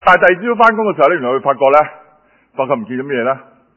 但係第二朝翻工嘅時候咧，原來佢發覺唔見咗咩咧？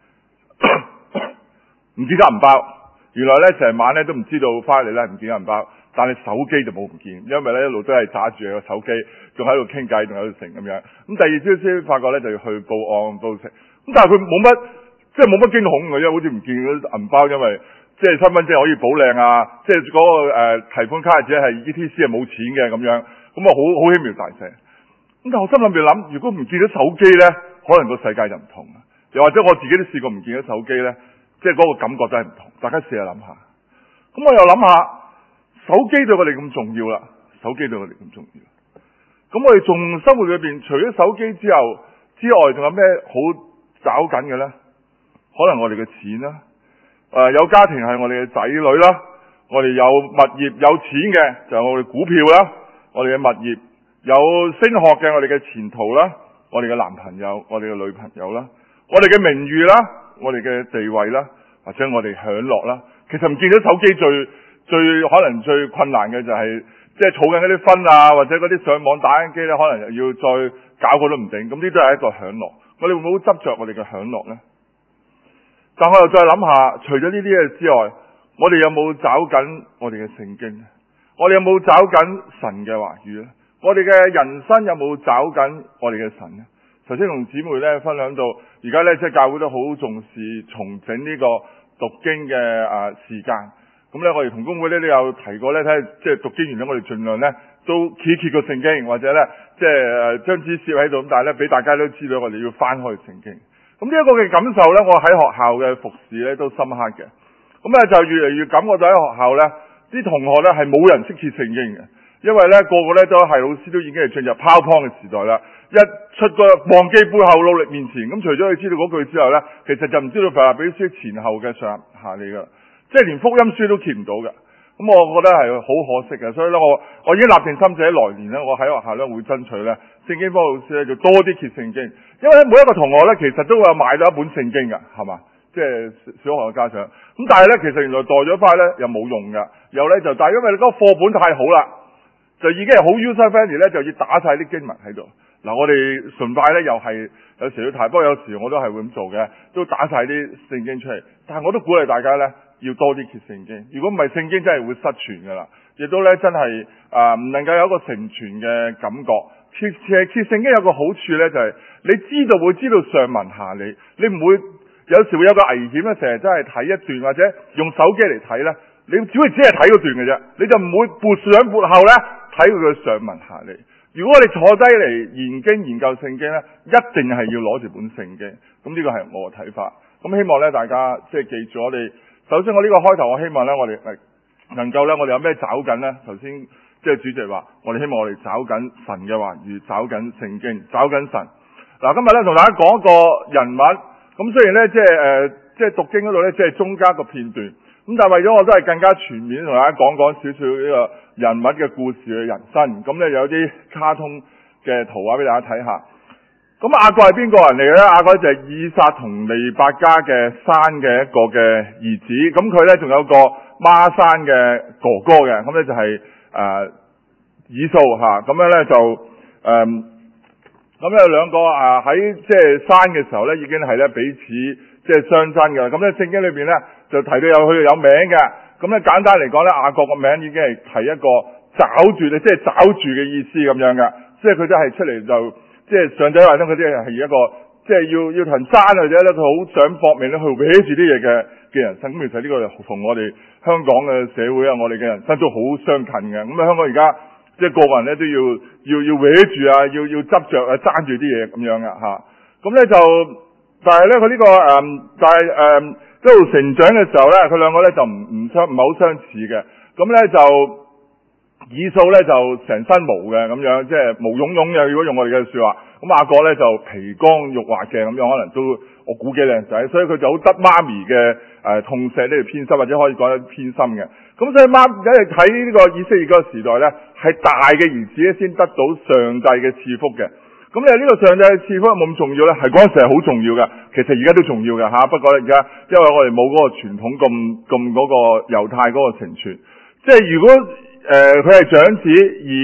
唔見咗銀包。原來咧成晚咧都唔知道翻嚟咧唔見咗銀包，但係手機就冇唔見，因為咧一路都係揸住個手機，仲喺度傾偈，仲喺度成咁樣。咁第二朝先發覺咧就要去報案報成。咁但係佢冇乜驚恐嘅啫，好似唔見咗銀包，因為即係身份證可以補領啊，即係嗰個提款卡只係 ETC 係冇錢嘅咁樣，咁啊好輕描大寫。咁但係我心諗住諗，如果唔見咗手機咧，可能個世界就唔同啦。又或者我自己都試過唔見咗手機咧，即係嗰個感覺真係唔同。大家試下諗下。咁我又諗下，手機對我哋咁重要啦，手機對我哋咁重要。咁我哋仲生活裏邊除咗手機之外，仲有咩好找緊嘅咧？可能我哋嘅錢啦，有家庭係我哋嘅仔女啦，我哋有物業有錢嘅就係我哋股票啦，我哋嘅物業有升學嘅我哋嘅前途啦，我哋嘅男朋友，我哋嘅女朋友啦，我哋嘅名譽啦，我哋嘅地位啦，或者我哋享樂啦。其實唔見咗手機最可能最困難嘅就係即係儲緊嗰啲分啊，或者嗰啲上網打緊機咧，可能又要再搞個都唔定。咁呢都係一個享樂。我哋會唔會好執着我哋嘅享樂咧？但我又再諗下，除咗呢啲嘢之外，我哋有冇找緊我哋嘅聖經？我哋有冇找緊神嘅話語咧？我哋嘅人生有冇找緊我哋嘅神咧？頭先同姊妹咧分享到，而家咧即係教會都好重視重整呢個讀經嘅時間。咁咧我哋同工會咧都有提過咧，睇即係讀經完咧，我哋盡量咧都揭個聖經，或者咧即係將紙攝喺度，咁但係咧俾大家都知道我哋要翻開聖經。咁呢一個嘅感受咧，我喺學校嘅服侍咧都深刻嘅。咁咧就越嚟越感覺到喺學校咧，啲同學咧係冇人識揭聖經嘅，因為咧個個咧都係老師都已經係進入 PowerPoint 嘅時代啦。一出個忘記背後努力面前，咁除咗佢知道嗰句之後咧，其實就唔知道腓立比書前後嘅上下嚟噶，即係連福音書都揭唔到嘅。咁我覺得係好可惜嘅，所以咧我已經立定心志喺來年咧，我喺學校咧會爭取咧聖經科老師咧就多啲揭聖經，因為每一個同學咧其實都會有買到一本聖經噶，係嘛？即係小學嘅家長。咁但係咧其實原來代咗翻咧又冇用噶，又咧就但係因為你嗰個課本太好啦，就已經係好 user friendly 咧，就要打晒啲經文喺度。嗱，我哋崇拜咧又係有時要提，不過有時我都係會咁做嘅，都打晒啲聖經出嚟。但係我都鼓勵大家咧要多啲揭聖經，如果唔係聖經真係會失傳噶啦，亦都咧真係唔能夠有一個成全嘅感覺。揭聖經有個好處咧就係你會知道上文下理，你唔會有時會有個危險咧，成日真係睇一段或者用手機嚟睇咧，你只係睇嗰段嘅啫，你就唔會撥上撥後咧睇佢嘅上文下理。如果我哋坐低嚟研究聖經咧，一定係要攞住本聖經。咁呢個係我嘅睇法。咁希望咧大家即係記住我哋。首先我呢個開頭，我希望咧我哋能夠咧我哋有咩找緊咧？頭先即係主席話，我哋希望我哋找緊神嘅話語，找緊聖經，找緊神。嗱，今日咧同大家講一個人物。咁雖然咧即係讀經嗰度咧即係中間個片段。咁但係為咗我都係更加全面同大家講少少呢個人物嘅故事嘅人生，咁咧有啲卡通嘅圖畫俾大家睇下。咁雅各係邊個人嚟嘅咧？雅各就係以撒同利百加嘅生嘅一個嘅兒子，咁佢咧仲有個孖生嘅哥哥嘅，咁咧就係以掃吓，咁樣咧就咁有兩個喺即係生嘅時候咧已經係咧彼此即係相爭嘅，咁咧聖經裏邊咧就提到佢有名嘅，咁咧簡單嚟講咧，雅各個名已經係提一個抓住即係抓住嘅意思咁樣嘅，即係佢都係出嚟就即係上帝話咧，佢啲係一個即係要同人爭或者咧，佢好想搏命咧去搲住啲嘢嘅人生。咁其實呢個同我哋香港嘅社會啊，我哋嘅人生都好相近嘅。咁香港而家即係個個人咧都要搲住啊，要執着啊，爭住啲嘢咁樣嘅吓。咁咧就但係咧佢呢個一路成長嘅時候咧，佢兩個咧就唔係好相似嘅。咁咧就以掃咧就成身毛嘅咁樣，即係毛茸茸嘅。如果用我哋嘅說話，咁雅各咧就皮光肉滑嘅咁樣，可能都我估幾靚仔，所以佢就好得媽咪嘅痛錫呢條偏心，或者可以講得偏心嘅。咁所以睇呢個以色列嗰個時代咧，係大嘅兒子咧先得到上帝嘅賜福嘅。咁呢個上帝嘅賜福有冇咁重要咧？係嗰陣時係好重要嘅，其實而家都重要嘅吓。不過咧而家因為我哋冇嗰個傳統咁嗰個猶太嗰個承傳，即係如果佢係長子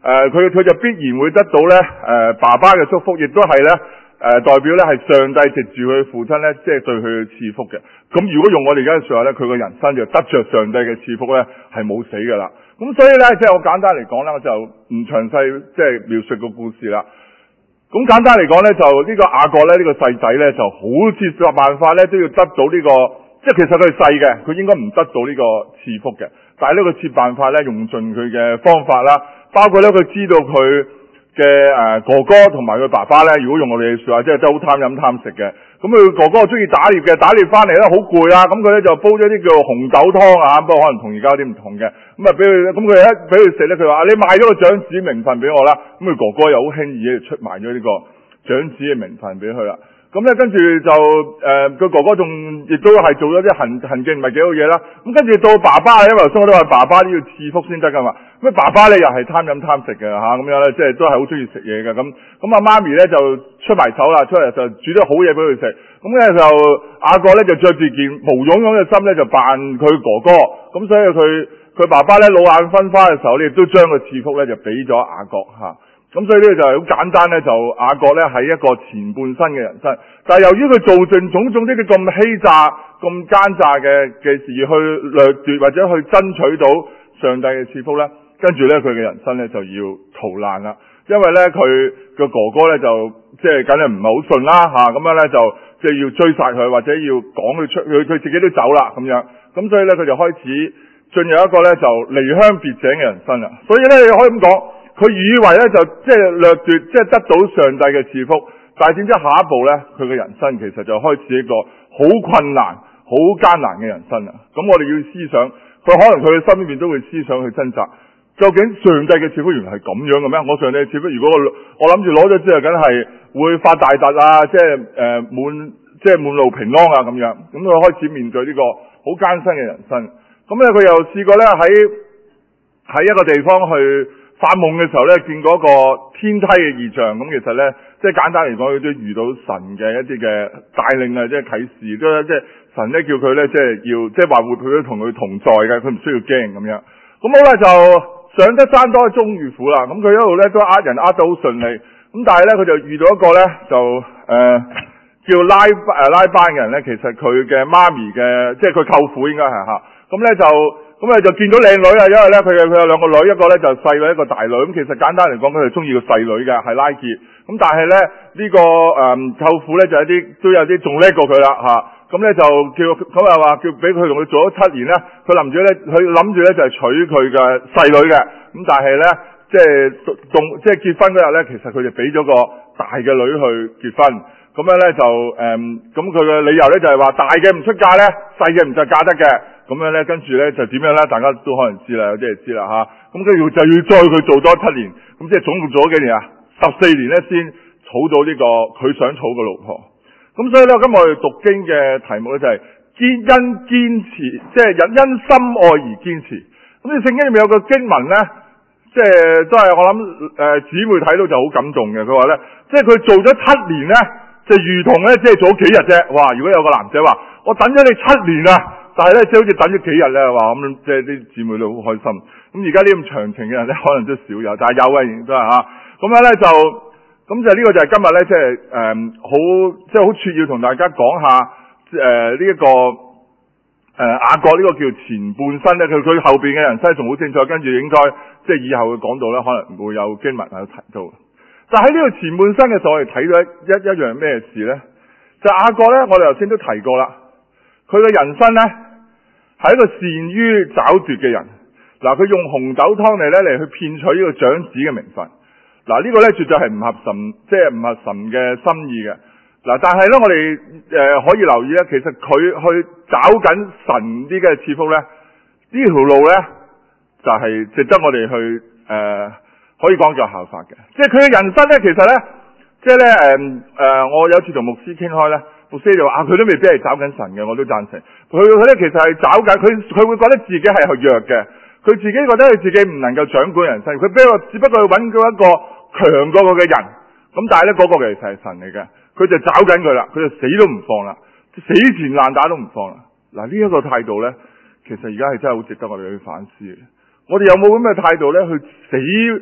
佢就必然會得到咧爸爸嘅祝福，亦都係咧代表咧係上帝藉住佢父親咧，即係對佢嘅賜福嘅。咁如果用我哋而家嘅說話咧，佢個人生就得着上帝嘅賜福咧，係冇死噶啦。咁所以咧，即係我簡單嚟講咧，我就唔詳細即係描述個故事啦。咁簡單嚟講咧，就呢個雅各咧，呢個細仔咧，就好似辦法咧，都要得到呢個，即係其實佢係細嘅，佢應該唔得到呢個賜福嘅。但係呢個設辦法咧，用盡佢嘅方法啦，包括咧佢知道佢嘅哥哥同埋佢爸爸咧，如果用我哋嘅說話，即係都好貪飲貪食嘅。咁佢哥哥中意打獵嘅，打獵翻嚟咧好攰啦，咁佢咧就煲咗啲叫紅豆湯啊，不過可能同而家有啲唔同嘅。咁啊俾佢，咁佢一俾佢食咧，佢話你賣咗個長子名分俾我啦。咁佢哥哥又好輕易就出賣咗呢個長子嘅名分俾佢啦。咁咧跟住就佢哥哥仲亦都係做咗啲行徑唔係幾好嘢啦。咁跟住到爸爸，因為頭先我都話爸爸都要賜福先得噶嘛。咁爸爸咧又係貪飲貪食嘅咁樣咧，即係都係好中意食嘢嘅。咁阿媽咪咧就出埋手啦，出嚟就煮咗好嘢俾佢食。咁咧就雅各咧就着住件毛茸茸嘅衫咧就扮佢哥哥。咁所以佢爸爸咧老眼昏花嘅時候咧，亦都將個賜福咧就俾咗雅各吓。咁所以呢個就係好簡單咧，就雅各咧係一個前半生嘅人生，但係由於佢做盡種種呢啲咁欺詐、咁奸詐嘅事去掠奪或者去爭取到上帝嘅賜福咧，跟住咧佢嘅人生咧就要逃難啦，因為咧佢個哥哥咧就即係梗係唔係好順啦吓，咁樣咧就即係要追殺佢或者要趕佢出去，佢自己都走啦咁樣，咁所以咧佢就開始進入一個咧就離鄉別井嘅人生啦，所以咧你可以咁講。佢以為咧就即係掠奪，即係得到上帝嘅賜福，但係點知下一步咧，佢嘅人生其實就開始一個好困難、好艱難嘅人生啦。咁我哋要思想，佢可能佢嘅心裏面都會思想去掙扎，究竟上帝嘅賜福原來係咁樣嘅咩？我上帝嘅賜福，如果我諗住攞咗之後，梗係會發大達啊，即係滿路平安啊咁樣。咁佢開始面對呢個好艱辛嘅人生。咁咧佢又試過咧喺一個地方去發夢嘅時候咧，見過一個天梯嘅異象，咁其實咧，即係簡單嚟講，佢都遇到神嘅一啲嘅帶領啊，即係啟示，即係神咧叫佢咧，即係要即係話會佢同佢同在嘅，佢唔需要驚咁樣。咁好啦，就上得山多終遇虎啦。咁佢一路咧都呃人呃得好順利，咁但係咧佢就遇到一個咧就叫拉班嘅人咧，其實佢嘅媽咪嘅即係佢舅父應該係吓，咁就見到靚女啊，因為咧佢有兩個女，一個咧就細女，一個大女。咁其實簡單嚟講，佢係中意個細女嘅，係拉結。咁但係咧呢個舅父咧就都有啲仲叻過佢啦吓。咁咧就叫咁又話叫俾佢同佢做咗7年咧，佢諗住咧就係娶佢嘅細女嘅。咁但係咧即係結婚嗰日咧，其實佢就俾咗個大嘅女去結婚。咁樣咧就咁佢嘅理由咧就係話大嘅唔出嫁咧，細嘅唔就嫁得嘅。咁樣咧，跟住咧就點樣咧？大家都可能知啦，有啲人知啦吓。咁跟住就要再佢做多7年，咁即係總共做咗幾年啊？14年咧先儲到呢個佢想儲嘅老婆。咁所以咧，今日我哋讀經嘅題目咧就係因堅持，即係因心愛而堅持。咁聖經裏面有個經文咧，即係都係我諗姊妹睇到就好感動嘅。佢話咧，即係佢做咗7年咧，就如同咧即係做咗幾日啫。哇！如果有個男仔話我等咗你7年啊！但係咧，即係好似等咗幾日咧，話咁，即係啲姊妹都好開心。咁而家呢咁長情嘅人咧，可能都少有，但係有嘅仍然都係吓。咁樣咧咁就呢個就係今日咧，即係好撮要同大家講下呢一個雅各呢個叫前半生咧，佢後邊嘅人生仲好清楚，跟住應該即係以後會講到咧，可能會有經文喺度提到。但係喺呢個前半生嘅時候，我哋睇到一樣咩事咧？就雅各咧，我哋頭先都提過啦，佢嘅人生咧。係一個善於找奪嘅人，佢用紅豆湯嚟去騙取呢個長子嘅名分，呢個咧絕對係唔合神，即係唔合神嘅心意嘅。但係咧我哋可以留意咧，其實佢去找緊神啲嘅賜福咧，呢條路咧就係值得我哋去可以講叫效法嘅。即係佢嘅人生咧，其實咧，即係咧我有次同牧師傾開咧。牧師就話佢都未必係找緊神嘅，我都贊成。佢咧其實係找緊佢會覺得自己係弱嘅，佢自己覺得佢自己唔能夠掌管人生，佢只不過去揾到一個強過佢嘅人。咁但係咧嗰個其實係神嚟嘅，佢就找緊佢啦，佢就死都唔放啦，死纏爛打都唔放啦。呢一個態度咧，其實而家係真係好值得我哋去反思嘅。我哋有冇咁嘅態度咧，去死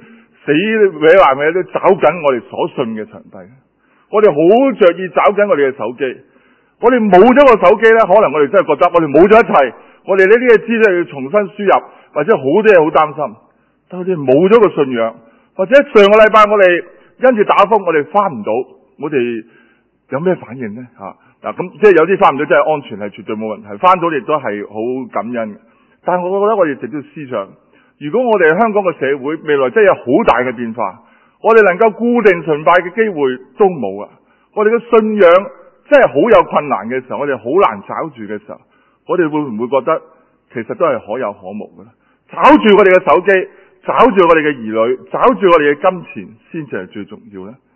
死搲爛嘅都找緊我哋所信嘅上帝。我哋好着意找緊我哋嘅手機。我哋冇咗個手機咧，可能我哋真係覺得我哋冇咗一切。我哋呢啲嘅資料要重新輸入，或者好多嘢好擔心。但係我哋冇咗個信仰，或者上個禮拜我哋因住打風，我哋翻唔到，我哋有咩反應呢？嗱，咁即係有啲翻唔到，真係安全係絕對冇問題。翻到亦都係好感恩嘅。但係我覺得我哋直接思想，如果我哋香港嘅社會未來真係有好大嘅變化，我哋能夠固定崇拜嘅機會都冇啊！我哋嘅信仰真係好有困難嘅時候，我哋好難找住嘅時候，我哋會唔會覺得其實都係可有可無嘅咧？找住我哋嘅手機，找住我哋嘅兒女，找住我哋嘅金錢，先至係最重要咧。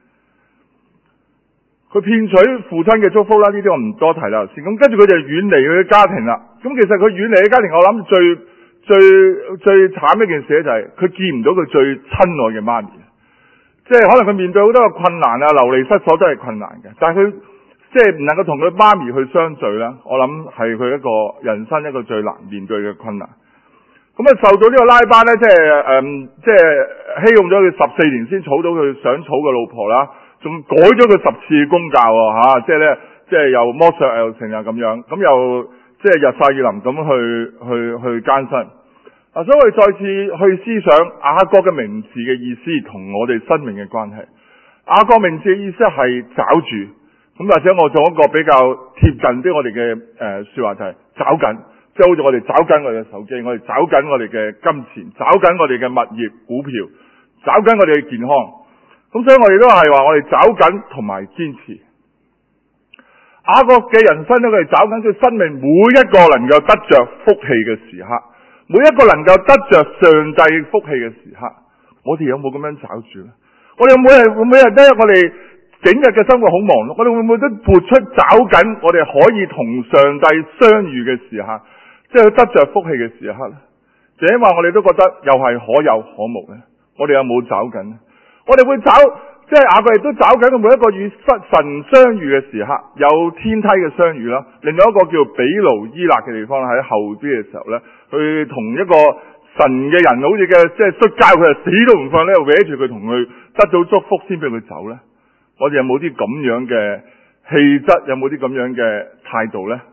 佢騙取父親嘅祝福啦，呢啲我唔多提啦先。咁跟住佢就遠離佢嘅家庭啦。咁其實佢遠離嘅家庭，我諗最慘一件事咧，就係佢見唔到佢最親愛嘅媽咪。即係可能佢面對好多嘅困難啊，流離失所都係困難嘅。但係佢即係唔能夠同佢媽咪去相聚啦。我諗係佢一個人生一個最難面對嘅困難。咁啊，受到呢個拉班咧，即係欺用咗佢14年先娶到佢想娶嘅老婆啦。仲改咗佢10次公教喎，即係又剝削又成日咁樣，咁又即係日曬雨淋咁去艱辛。所以我哋再次去思想雅各嘅名字嘅意思同我哋生命嘅關係。雅各名字嘅意思係找住，咁或者我做一個比較貼近啲我哋嘅說話就係找緊，即係好似我哋找緊我哋嘅手機，我哋找緊我哋嘅金錢，找緊我哋嘅物業股票，找緊我哋嘅健康。咁所以我哋都係話我哋找緊同埋堅持。雅各嘅人生咧，佢哋找緊佢生命每一個能夠得着福氣嘅時刻，每一個能夠得着上帝福氣嘅時刻，我哋有冇咁樣找住咧？我哋每日咧，我哋整日嘅生活好忙碌，我哋會唔會都撥出找緊我哋可以同上帝相遇嘅時刻，即係得着福氣嘅時刻咧？就因為我哋都覺得又係可有可無咧，我哋有冇找緊咧？我哋會找，即係雅各亦都找緊每一個與神相遇嘅時刻，有天梯嘅相遇啦。另外一個叫比盧伊勒嘅地方喺後邊嘅時候咧，去同一個神嘅人好似嘅即係摔跤，佢就死都唔放咧，搲住佢同佢得到祝福先俾佢走咧。我哋有冇啲咁樣嘅氣質？有冇啲咁樣嘅態度咧？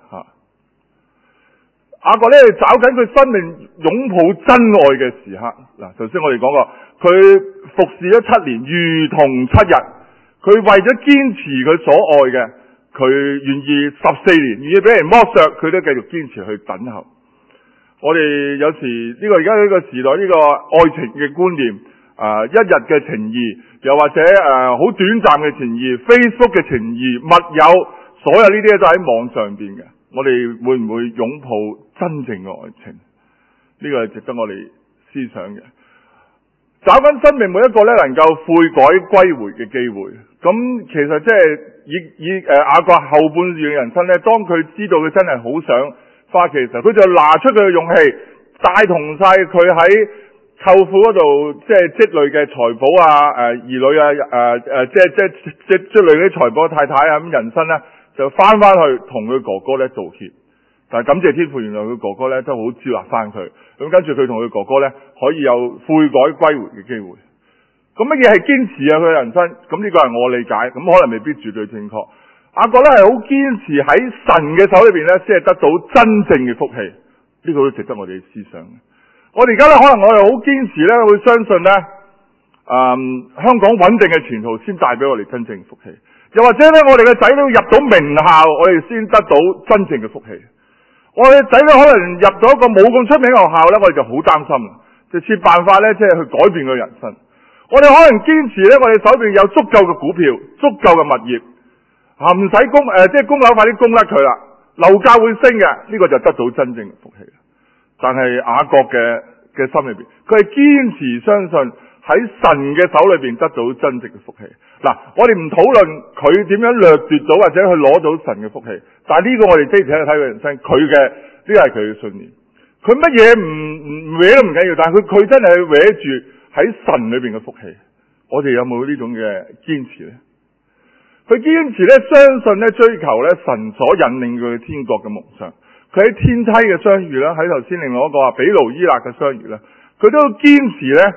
雅各咧找緊佢生命擁抱真愛嘅時刻。嗱，頭先我哋講過，佢服侍咗7年，如同7日。佢為咗堅持佢所愛嘅，佢願意14年，願意俾人剝削，佢都繼續堅持去等候。我哋有時呢個而家呢個時代呢個愛情嘅觀念，一日嘅情誼，又或者好短暫嘅情誼 ，Facebook 嘅情誼，密友，所有呢啲都喺網上邊嘅。我哋會唔會擁抱真正嘅愛情？呢個係值得我哋思想嘅。找緊生命每一個咧能夠悔改歸回嘅機會。咁其實即係以雅各後半段嘅人生咧，當佢知道佢真係好想翻屋企嘅時候，佢就拿出佢嘅勇氣，帶同晒佢喺舅父嗰度即係積累嘅財寶啊、兒女啊、即係積累啲財寶太太啊，咁人生咧就翻去同佢哥哥咧道歉。但係感謝天父，原來佢哥哥咧都好接納翻佢。咁跟住佢同佢哥哥咧可以有悔改歸回嘅機會。咁乜嘢係堅持啊？佢嘅人生，咁呢個係我理解，咁可能未必絕對正確。雅各咧係好堅持喺神嘅手裏邊咧，先係得到真正嘅福氣。呢個都值得我哋思想嘅。我哋而家咧可能我哋好堅持咧，會相信咧，香港穩定嘅前途先帶俾我哋真正嘅福氣。又或者咧，我哋嘅仔女入到名校，我哋先得到真正嘅福氣。我哋仔女可能入咗一個冇咁出名嘅學校咧，我哋就好擔心，就設辦法咧，即係去改變佢人生。我哋可能堅持咧，我哋手邊有足夠嘅股票、足夠嘅物業，唔使即係供樓快啲供甩佢啦，樓價會升嘅，呢個就得到真正嘅福氣。但係雅各嘅心裏邊，佢係堅持相信喺神嘅手裏邊得到真正嘅福氣。嗱，我哋唔討論佢點樣掠奪到或者去攞到神嘅福氣，但係呢個我哋即係睇佢人生，佢嘅呢個係佢嘅信念。佢乜嘢唔搲都唔緊要，但係佢真係搲住喺神裏邊嘅福氣。我哋有冇呢種嘅堅持咧？佢堅持咧，相信咧，追求咧神所引領佢去天國嘅夢想。佢喺天梯嘅相遇啦，喺頭先另外一個話比盧伊勒嘅相遇啦，佢都堅持咧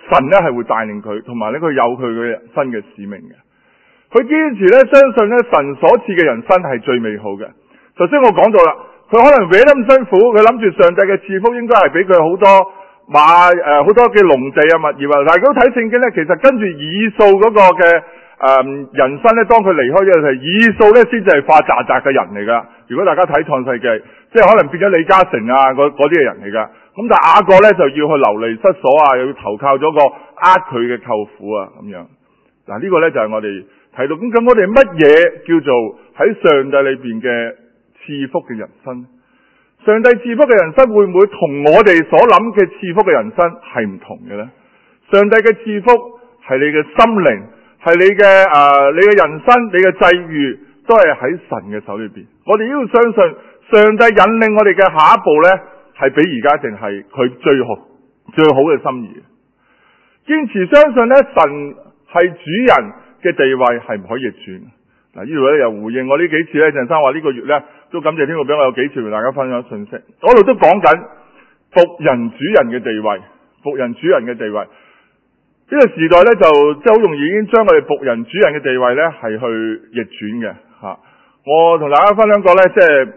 神咧係會帶領佢，同埋咧佢有佢嘅人生嘅使命嘅。佢堅持咧相信咧神所賜嘅人生係最美好嘅。頭先我講到啦，佢可能搲得咁辛苦，佢諗住上帝嘅賜福應該係俾佢好多好多嘅農地啊物業啊。但係如果睇聖經咧，其實跟住以掃嗰個嘅人生咧，當佢離開咗嘅時候，以掃咧先至係化渣渣嘅人嚟噶。如果大家睇創世記，即係可能變咗李嘉誠啊嗰啲嘅人嚟噶。咁但係雅各咧就要去流離失所啊，又要投靠咗個佢嘅舅父啊咁樣。嗱呢個咧就係我哋睇到咁我哋乜嘢叫做喺上帝裏邊嘅賜福嘅人生？上帝賜福嘅人生會唔會同我哋所諗嘅賜福嘅人生係唔同嘅呢？上帝嘅賜福係你嘅心靈，係你嘅人生，你嘅際遇都係喺神嘅手裏邊。我哋要相信上帝引領我哋嘅下一步呢，係比而家淨係佢最好嘅心意。堅持相信呢，神係主人嘅地位係唔可以逆轉。嗱，呢度咧又回應我呢幾次咧，鄭生話呢個月咧都感謝天父俾我有幾次同大家分享信息，嗰度都講緊僕人主人嘅地位，僕人主人嘅地位。呢個時代咧就即係好容易已經將我哋僕人主人嘅地位咧係去逆轉嘅吓。我同大家分享過咧，即係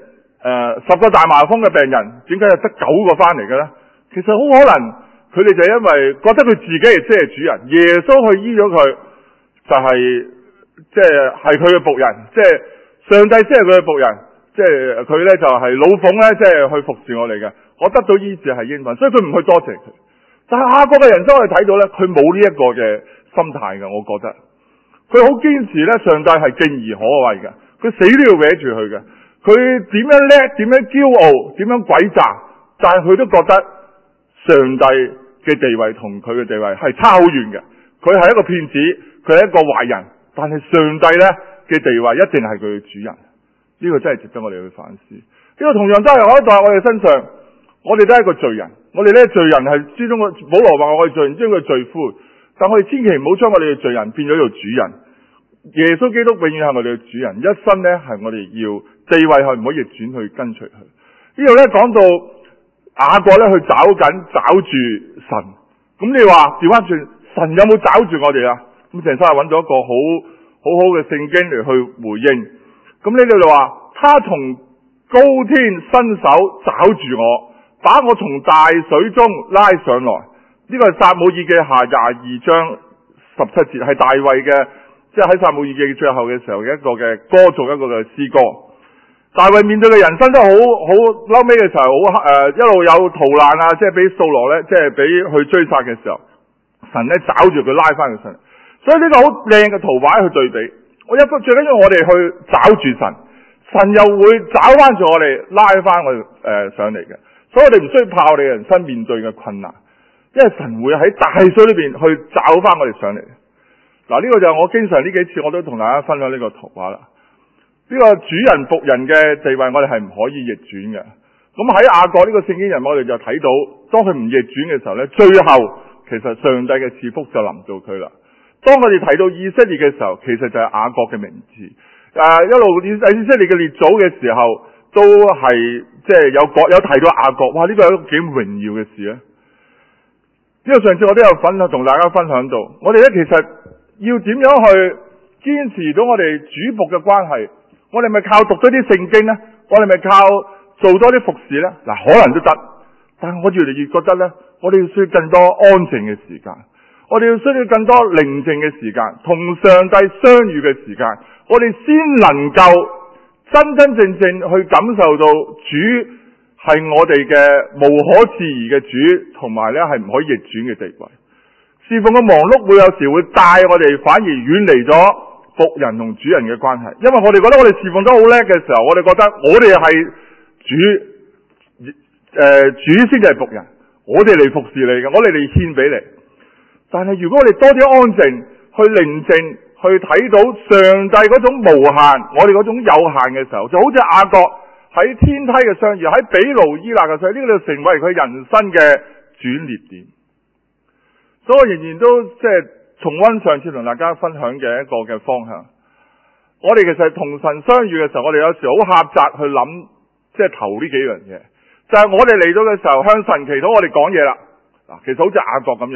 10個大麻風嘅病人，點解就得9個翻嚟嘅咧？其實好可能佢哋就因為覺得佢自己係主人，耶穌去醫咗佢，就係即係佢嘅僕人，即係上帝先係佢嘅僕人，即係佢咧就係老奉咧，即係去服侍我哋嘅。我得到醫治係應份，所以佢唔去多謝佢。但係雅各嘅人生我哋睇到咧，佢冇呢一個嘅心態嘅，我覺得佢好堅持咧，上帝係敬而可畏嘅，佢死都要搲住佢嘅。佢點樣叻，點樣驕傲，點樣詭詐，但係佢都覺得上帝嘅地位同佢嘅地位係差好遠嘅。佢係一個騙子，佢係一個壞人，但係上帝咧嘅地位一定係佢嘅主人。呢個真係值得我哋去反思。呢個同樣都係可以在我哋身上，我哋都係一個罪人。我哋咧罪人係之中嘅，保羅話我哋罪人，將佢罪魁。但我哋千祈唔好將我哋嘅罪人變咗做主人。耶穌基督永遠係我哋嘅主人，一生咧係我哋要地位係唔可以逆轉去跟隨佢。呢度咧講到雅各咧去找住神，咁你話調翻轉，神有冇找住我哋啊？咁鄭生係揾咗一個好嘅聖經嚟去回應。咁呢度就話，他從高天伸手找住我，把我從大水中拉上來。呢個係撒母耳記下22章17節，係大衛嘅，即係喺撒母耳記最後嘅時候嘅一個嘅歌頌，一個嘅詩歌。大衛面對嘅人生都好嬲尾嘅時候，一路有逃難啊，即係俾掃羅咧，即係俾去追殺嘅時候，神咧找住佢拉翻佢上嚟。所以呢個好靚嘅圖畫去對比。最緊要我哋去找住神，神又會找翻住我哋，拉翻我哋上嚟嘅。所以我哋唔需要怕我哋人生面對嘅困難，因為神會喺大水裏邊去找翻我哋上嚟。嗱，呢個就係我經常呢幾次我都同大家分享呢個圖畫啦。呢個主人僕人嘅地位，我哋係唔可以逆轉嘅。咁喺雅各呢個聖經人物，我哋就睇到，當佢唔逆轉嘅時候呢，最後其實上帝嘅賜福就臨到佢啦。當我哋提到以色列嘅時候，其實就係雅各嘅名字。一路以色列嘅列祖嘅時候，都係即係有提到雅各。哇！呢個係一個幾榮耀嘅事啊！呢個上次我都有同大家分享到，我哋咧其實要點樣去堅持到我哋主僕嘅關係？我哋咪靠讀多啲聖經呢？我哋咪靠做多啲服侍呢？嗱，可能都得，但係我越嚟越覺得呢，我哋要需要更多安靜嘅時間，我哋要需要更多寧靜嘅時間，同上帝相遇嘅時間，我哋先能夠真真正正去感受到主係我哋嘅無可置疑嘅主，同埋呢係唔可以逆轉嘅地位。侍奉嘅忙碌會有時會帶我哋反而遠離咗僕人同主人嘅關係，因為我哋覺得我哋侍奉得好叻嘅時候，我哋覺得我哋係主先至係僕人，我哋嚟服侍你嘅，我哋嚟獻俾你。但係如果我哋多啲安靜，去寧靜，去睇到上帝嗰種無限，我哋嗰種有限嘅時候，就好似雅各喺天梯嘅相遇，喺比努伊勒嘅相遇，呢個就成為佢人生嘅轉捩點。所以我仍然都即係重溫上次同大家分享嘅一個嘅方向。我哋其實同神相遇嘅時候，我哋有時好狹窄去諗，即係頭呢幾樣嘢，就係我哋嚟到嘅時候向神祈禱，我哋講嘢啦。嗱，其實好似雅各咁樣，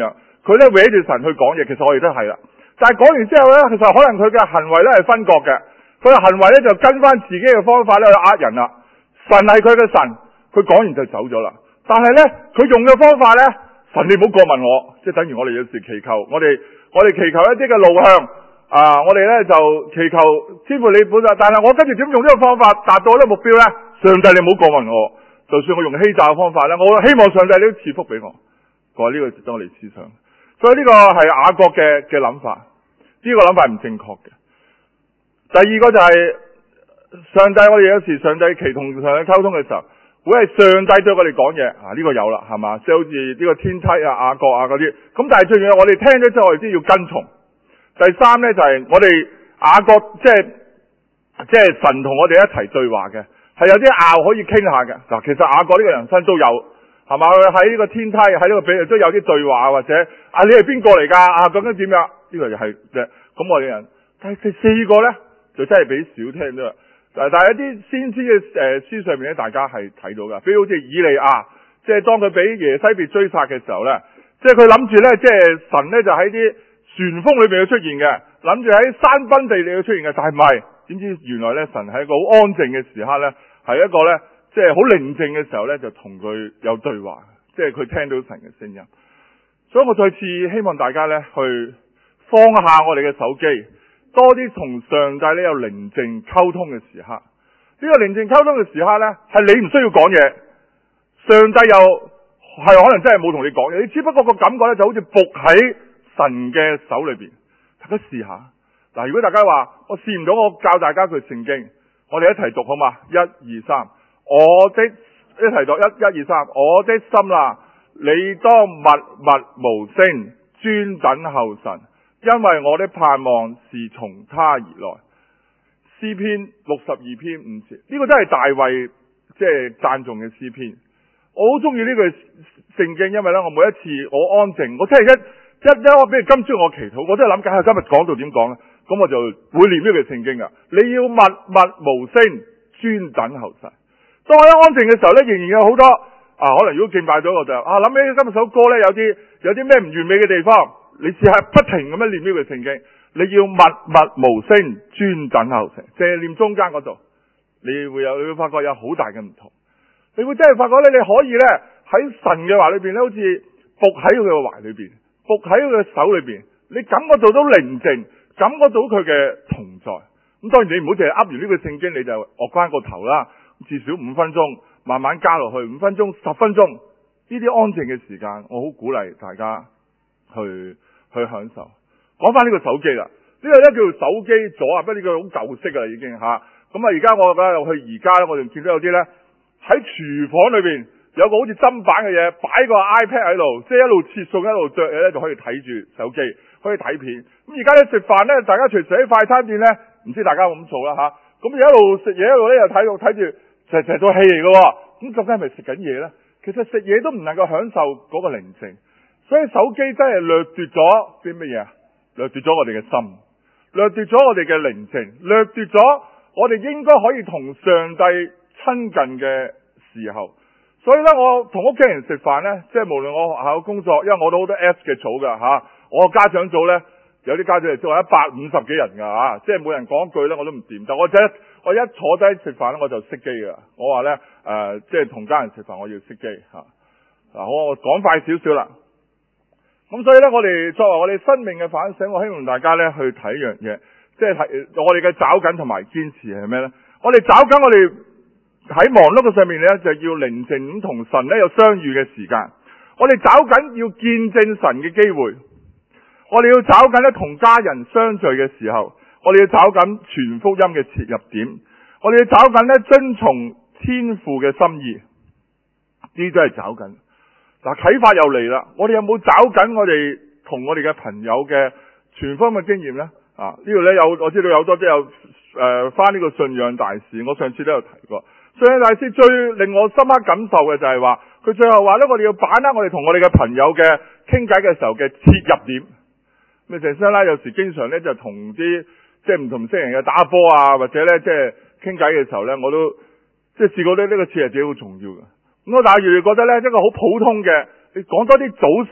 佢咧搲住神去講嘢，其實我哋都係啦。但係講完之後咧，其實可能佢嘅行為咧係分割嘅，佢嘅行為咧就跟翻自己嘅方法咧去呃人啦。神係佢嘅神，佢講完就走咗啦。但係咧，佢用嘅方法咧，神你唔好過問我，即係等於我哋有時祈求，我哋祈求一啲嘅路向啊，我哋咧就祈求天父你本身，但係我跟住點用呢個方法達到呢個目標咧？上帝你唔好過問我，就算我用欺詐嘅方法咧，我希望上帝你都賜福俾我。佢話呢個值得我哋思想，所以呢個係雅各嘅諗法，呢個諗法係唔正確嘅。第二個就係上帝，我哋有時上帝同上帝溝通嘅時候，會係上帝對我哋講嘢啊，呢個有啦，係嘛？即係好似呢個天梯啊、雅各啊嗰啲。咁但係最重要，我哋聽咗之後，我哋先要跟從。第三咧就係我哋雅各，即係神同我哋一齊對話嘅，係有啲拗可以傾下嘅。嗱，其實雅各呢個人生都有，係嘛？佢喺呢個天梯，喺呢個比喻都有啲對話，或者你係邊個嚟㗎？啊，究竟點樣？呢個就係咁我哋人。但係第四個咧，就真係比少聽啫。但係一啲先知嘅書上面咧，大家係睇到㗎。比如好似以利亞，即係當佢俾耶西別追殺嘅時候咧，即係佢諗住咧，即係神咧就喺啲旋風裏邊去出現嘅，諗住喺山崩地裏去出現嘅，但係唔係？點知原來咧，神喺一個好安靜嘅時刻咧，係一個咧，即係好寧靜嘅時候咧，就同佢有對話，即係佢聽到神嘅聲音。所以我再次希望大家咧去放下我哋嘅手機。多啲同上帝咧有寧靜溝通嘅時刻，呢個寧靜溝通嘅時刻咧，係你唔需要講嘢，上帝又係可能真係冇同你講嘢，你只不過個感覺咧就好似伏喺神嘅手裏邊。大家試下嗱，如果大家話我試唔到，我教大家句聖經，我哋一齊讀好嘛？1、2、3，我的一齊讀1、2、3，我的心啦，你當默默無聲，專等候神。因為我的盼望是從他而來。詩篇62篇5節，呢個真係大衛即係讚頌嘅詩篇。我好中意呢句聖經，因為咧我每一次我安靜，我真係我比如今朝我祈禱，我真係諗緊今日講到點講咧，咁我就會念呢句聖經噶。你要默默無聲，專等候神。當我一安靜嘅時候咧，仍然有好多可能如果敬拜咗我就諗起今日首歌咧有啲咩唔完美嘅地方。你試下不停咁樣念呢句聖經，你要默默無聲，專等候神。即係念中間嗰度，你會發覺有好大嘅唔同。你會真係發覺咧，你可以咧喺神嘅話裏邊咧，好似伏喺佢嘅懷裏邊，伏喺佢嘅手裏邊，你感覺到寧靜，感覺到佢嘅同在。咁當然你唔好淨係噏完呢句聖經你就惡關個頭啦，至少5分鐘，慢慢加落去5分鐘、10分鐘，呢啲安靜嘅時間，我好鼓勵大家去享受。講翻呢個手機啦，呢個咧叫做手機咗啊，不過呢個好舊式噶啦已經吓。咁而家我去我仲見到有啲咧喺廚房裏邊有個好似砧板嘅嘢，擺個 iPad 喺度，即係一路切餸一路着嘢咧就可以睇住手機，可以睇片。咁而家咧食飯咧，大家隨時喺快餐店咧，唔知大家有冇咁做啦吓。咁一路食嘢一路咧又睇住成套戲嚟噶。咁究竟係咪食緊嘢咧？其實食嘢都唔能夠享受嗰個寧靜。所以手機真係掠奪咗啲乜嘢？掠奪咗我哋嘅心，掠奪咗我哋嘅寧靜，掠奪咗我哋應該可以同上帝親近嘅時候。所以咧，我同屋企人食飯咧，即係無論我學校工作，因為我都好多 S 嘅組噶吓，我家長組咧有啲家長係做150幾人噶吓，即係每人講一句咧我都唔掂。但我一坐低食飯咧我就熄機噶。我話咧即係同家人食飯我要熄機吓。嗱，我講快少少啦。咁所以咧，我哋作為我哋生命嘅反省，我希望大家咧去睇一樣嘢，即係睇我哋嘅找緊同埋堅持係咩咧？我哋找緊，我哋喺忙碌嘅上面咧，就要寧靜咁同神咧有相遇嘅時間。我哋找緊要見證神嘅機會，我哋要找緊咧同家人相聚嘅時候，我哋要找緊傳福音嘅切入點，我哋要找緊咧遵從天父嘅心意，呢啲都係找緊。嗱，啟發又嚟啦！我哋有冇找緊我哋同我哋嘅朋友嘅傳福音嘅經驗咧？呢度咧我知道有好多都有翻呢個信仰大使，我上次都有提過。信仰大使最令我深刻感受嘅就係話，佢最後話咧，我哋要把握我哋同我哋嘅朋友嘅傾偈嘅時候嘅切入點。咁成身啦，有時經常咧就同啲即係唔同星人嘅打波啊，或者咧即係傾偈嘅時候咧，我都即係試過呢個切入點好重要嘅。咁我但係越嚟越覺得咧，一個好普通嘅，你講多啲早晨，講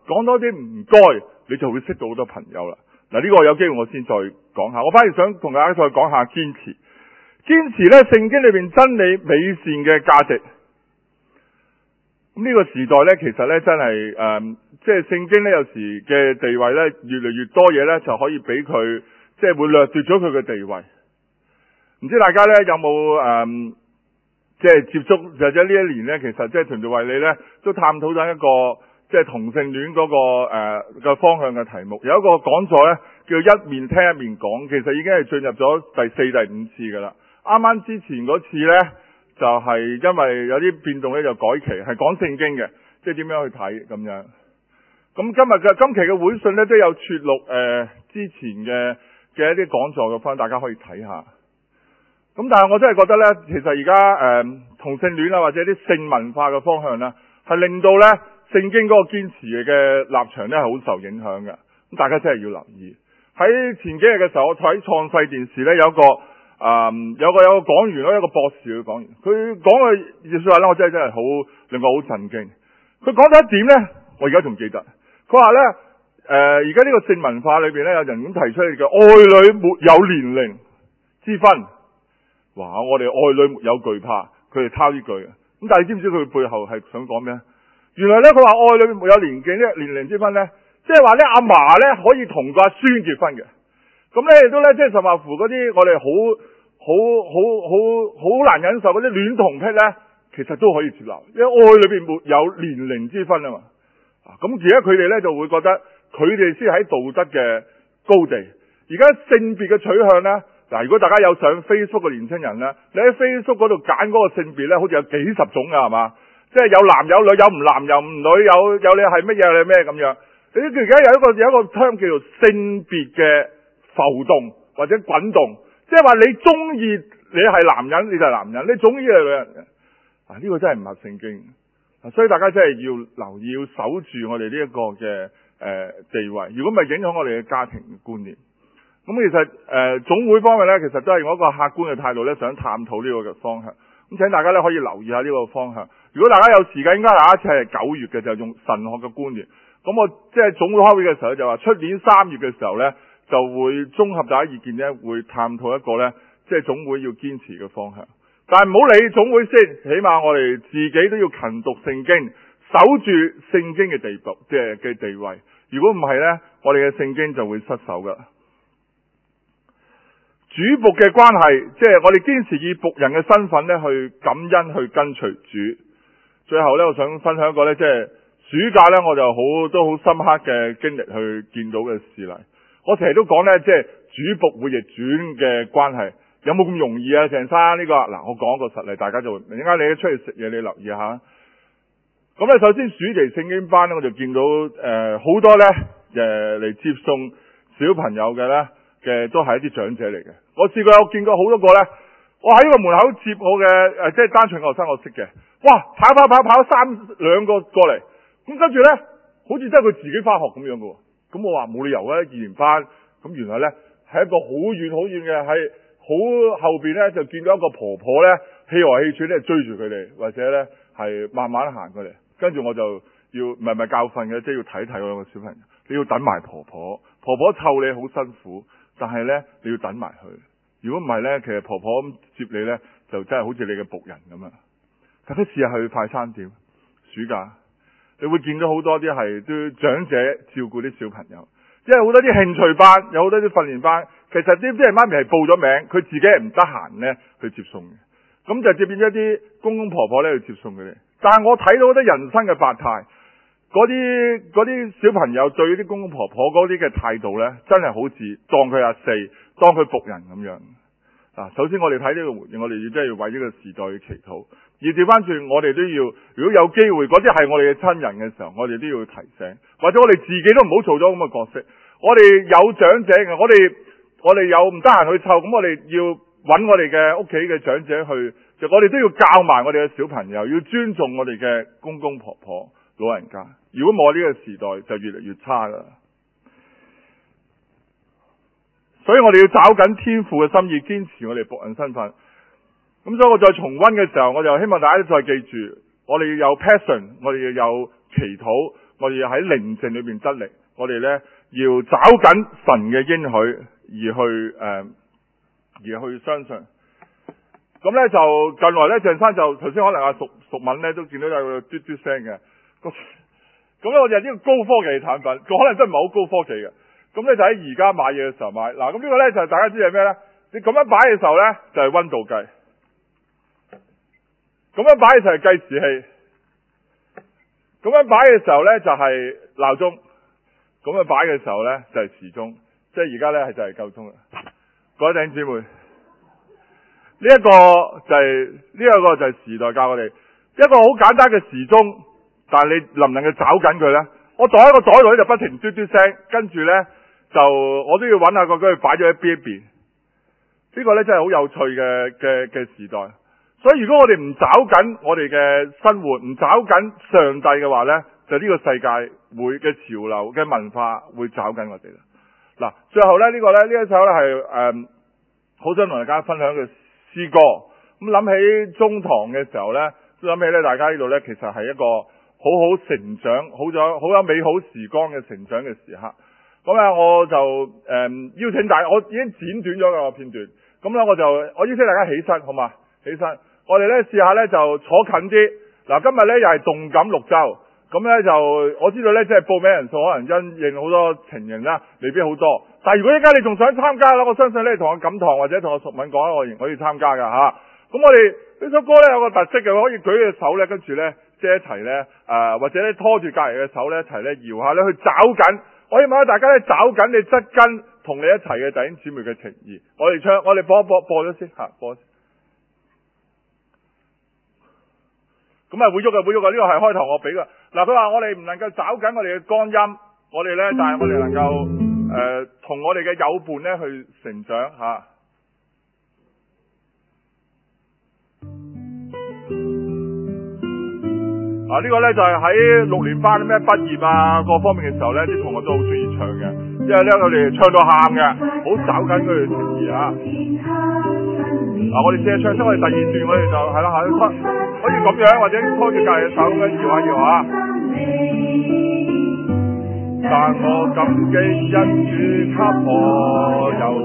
講多啲唔該，你就會識到好多朋友啦。嗱，呢個有機會我先再講下。我反而想同大家再講下堅持。堅持咧，聖經裏邊真理美善嘅價值。咁呢個時代咧，其實咧真係即係聖經咧有時嘅地位咧，越嚟越多嘢咧就可以俾佢，即係會掠奪咗佢嘅地位。唔知大家咧有冇即係接觸，或者呢一年咧，其實即係團隊為你咧都探討緊一個即係同性戀嗰個嘅方向嘅題目。有一個講座咧叫一面聽一面講，其實已經係進入咗第4、第5次噶啦。啱啱之前嗰次咧就係因為有啲變動咧就改期，係講聖經嘅，即係點樣去睇咁樣。咁今期嘅會訊咧都有撮錄之前嘅一啲講座嘅方，大家可以睇下。咁但係我真係覺得咧，其實而家同性戀啊或者啲性文化嘅方向咧，係令到咧聖經嗰個堅持嘅立場咧係好受影響嘅。咁大家真係要留意。喺前幾日嘅時候，我睇創世電視咧有個講員咯，一個博士嘅講員，佢講嘅說話咧，我真係好令我好震驚。佢講咗一點咧，我而家仲記得。佢話咧，而家呢個性文化裏邊咧，有人咁提出嚟嘅愛侶沒有年齡之分。哇！我哋愛侶沒有懼怕，佢哋抄呢句嘅。咁但係你知唔知佢背後係想講咩？原來咧，佢話愛侶沒有年齡之分咧，即係話咧阿嫲咧可以同個阿孫結婚嘅。咁咧亦都咧，即係甚或乎嗰啲我哋好難忍受嗰啲戀童癖咧，其實都可以接納，因為愛裏邊沒有年齡之分啊嘛。咁而家佢哋咧就會覺得佢哋先喺道德嘅高地。而家性別嘅取向咧，嗱，如果大家有上 Facebook 嘅年輕人咧，你喺 Facebook 嗰度揀嗰個性別咧，好似有幾十種噶係嘛？即係有男有女，有唔男有唔女，有你係乜嘢你咩咁樣？你而家有一個 term 叫做性別嘅浮動或者滾動，即係話你中意你係男人你就係男人，你中意係女人嘅。呢個真係唔合聖經。所以大家真係要留意，要守住我哋呢一個嘅地位。如果唔係影響我哋嘅家庭觀念。咁其實總會方面咧，其實都係用一個客觀嘅態度咧，想探討呢個嘅方向。咁請大家咧可以留意下呢個方向。如果大家有時間，應該下一次係9月嘅，就用神學嘅觀念。咁我即係總會開會嘅時候就話，出年3月嘅時候咧，就會綜合大家意見咧，會探討一個咧，即係總會要堅持嘅方向。但係唔好理總會先，起碼我哋自己都要勤讀聖經，守住聖經嘅地位。如果唔係咧，我哋嘅聖經就會失守噶。主僕嘅關係，即係我哋堅持以僕人嘅身份咧去感恩，去跟隨主。最後咧，我想分享一個咧，即係暑假咧，我就都好深刻嘅經歷去見到嘅事例。我成日都講咧，即係主僕會逆轉嘅關係，有冇咁容易啊？鄭生呢個嗱，我講一個實例，大家就會明。點解你一出去食嘢，你留意下。咁咧，首先暑期聖經班咧，我就見到好多咧嚟接送小朋友嘅咧嘅都係一啲長者嚟嘅。我見過好多個咧，我喺個門口接我嘅即係單純學生，我識嘅。哇！跑2個過嚟，咁跟住咧，好似真係佢自己翻學咁樣嘅喎。咁我話冇理由啊，2年班。咁原來咧係一個好遠嘅，係好後邊咧就見到一個婆婆咧氣來氣喘咧追住佢哋，或者咧係慢慢行過嚟。跟住我就要唔係教訓嘅，即係要睇我兩個小朋友。你要等埋婆婆湊你好辛苦，但係咧你要等埋佢。如果唔係咧，其實婆婆接你咧就真係好似你嘅僕人咁啊！大家試下去快餐店，暑假你會見到好多啲係啲長者照顧啲小朋友，因為好多啲興趣班，有好多啲訓練班，其實啲人媽咪係報咗名，佢自己係唔得閒咧去接送嘅，咁就變咗啲公公婆婆咧去接送佢哋。但係我睇到好多人生嘅百態，嗰啲小朋友對啲公公婆婆嗰啲嘅態度咧，真係好似當佢阿四，當佢僕人咁樣。首先我哋睇呢個回應，我哋要真係要為呢個時代去祈禱。而調翻轉，我哋都要，如果有機會，嗰啲係我哋嘅親人嘅時候，我哋都要提醒，或者我哋自己都唔好做咗咁嘅角色。我哋有長者嘅，我哋有唔得閒去湊，咁我哋要揾我哋嘅屋企嘅長者去，就我哋都要教埋我哋嘅小朋友，要尊重我哋嘅公公婆婆、老人家。如果冇呢個時代，就越嚟越差啦。所以我哋要找緊天父嘅心意，堅持我哋僕人身份。咁所以我再重溫嘅時候，我就希望大家再記住，我哋要有 passion， 我哋要有祈禱， 我哋要喺靈性裏邊得力，我哋咧要找緊神嘅應許而去相信。咁咧就近來咧，鄭生就頭先可能淑敏咧都見到有個嘟嘟聲嘅。咁咧我哋係呢個高科技嘅產品，可能真係唔係好高科技嘅。咁咧就喺而家買嘢嘅時候買。嗱，咁呢個咧就係大家知係咩咧？你咁樣擺嘅時候咧就係溫度計，咁樣擺嘅時候係計時器，咁樣擺嘅時候咧就係鬧鐘，咁樣擺嘅時候咧就係時鐘，即係而家咧係就係夠鐘啦。各位弟兄姊妹，呢一個就係時代教我哋一個好簡單嘅時鐘，但係你能唔能夠找緊佢咧？我袋喺個袋度咧就不停嘟嘟聲，跟住咧就我都要揾下個佢擺咗喺邊一邊。呢個咧真係好有趣嘅時代。所以如果我哋唔找緊我哋嘅生活，唔找緊上帝嘅話咧，就呢個世界會嘅潮流嘅文化會找緊我哋啦。嗱，最後咧呢一首咧係好想同大家分享嘅詩歌。咁諗起中堂嘅時候咧，諗起咧大家呢度咧其實係一個好好成長、好有美好時光嘅成長嘅時刻。咁咧我就邀請大家，我已經剪短咗個片段。咁咧我邀請大家起身，好嘛？起身，我哋咧試下咧就坐近啲。嗱，今日咧又係動感綠洲，咁咧就我知道咧即係報名人數可能因應好多情形啦，未必好多。但係如果依家你仲想參加啦，我相信咧同我錦堂或者同我淑敏講，我可以參加噶吓。咁我哋呢首歌咧有個特色嘅，可以舉嘅手咧，跟住咧即係一齊咧或者咧拖住隔籬嘅手咧一齊咧搖下咧去找緊。我希望大家咧找緊你側跟同你一齊嘅弟兄姊妹嘅情誼。我哋播咗先吓，播。咁啊會喐嘅，呢個係開頭我俾嘅。嗱，佢話我哋唔能夠找緊我哋嘅光陰，我哋咧，但係我哋能夠同我哋嘅友伴咧去成長吓。呢個咧就係喺6年班咩畢業啊各方面嘅時候咧，啲同學都好中意唱嘅，因為咧我哋唱到喊嘅，好找緊佢哋情誼啊！我哋試下唱出我哋第二段，我哋就係啦，可以咁樣，或者拖住隔籬嘅手咁樣搖下搖下。但我感激恩主給我有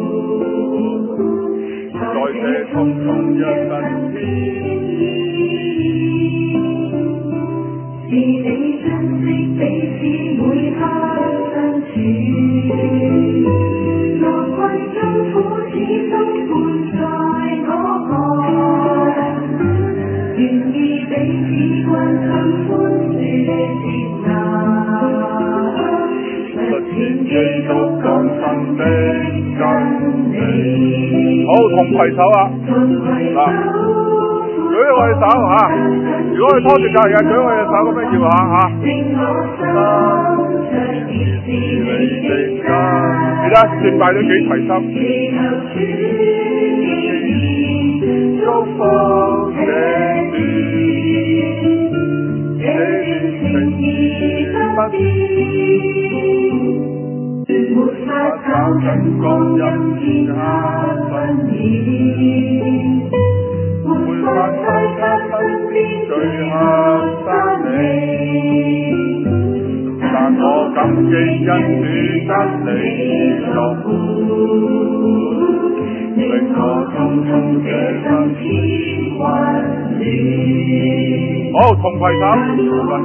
福，在這重重若神天是你珍惜彼此每刻相處，樂困中苦始終伴在我旁，願意彼此關心寬恕接納，實踐基督降生的真理。好，同攜手啊！舉我隻手嚇，如果佢拖住隔離嘅，舉我隻手咁樣搖下嚇。記得敬拜都幾齊心。祝福這段，情義不變，沒法找緊光陰天下分秒。沒法收他身邊最後生命，但我感激恩主得你作伴，令我匆匆這生天溫暖。好，同攜手，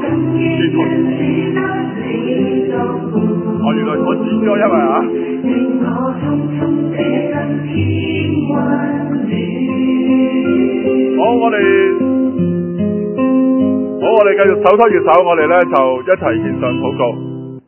我原來我剪咗，因為令我匆匆這生天溫暖。好，我哋繼續手拖住手，我哋咧就一齊獻上禱告。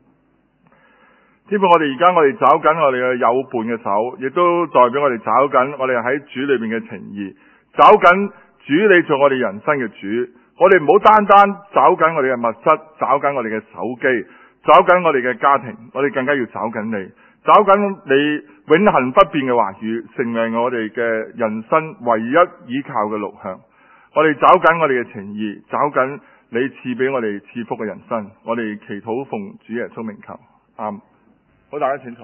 天父，我哋而家找緊我哋嘅友伴嘅手，亦都代表我哋找緊我哋喺主裏面嘅情誼，找緊主你做我哋人生嘅主。我哋唔好單單找緊我哋嘅物質，找緊我哋嘅手機，找緊我哋嘅家庭，我哋更加要找緊你，找緊你永恆不變嘅話語，成為我哋嘅人生唯一依靠嘅路向。我哋找緊我哋嘅情誼，找緊你賜俾我哋賜福嘅人生。我哋祈禱奉主耶穌名求，阿們。好，大家請坐。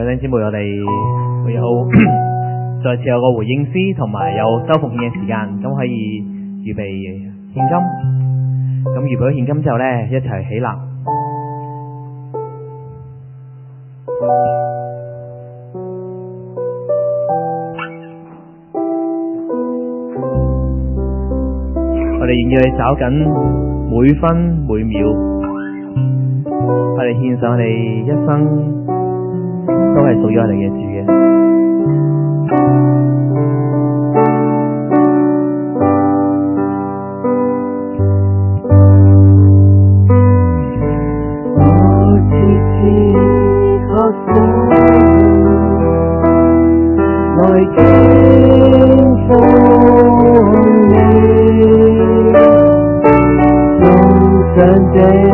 弟兄姊妹，我哋會有再次有個回應詩，同埋有收奉獻嘅時間，咁可以預備獻金。咁預備咗獻金之後呢，一齊起立。我哋願意去找緊每分每秒，我哋獻上我哋一生都係屬於我哋嘅主嘅。我切切刻苦，來敬奉你，送上這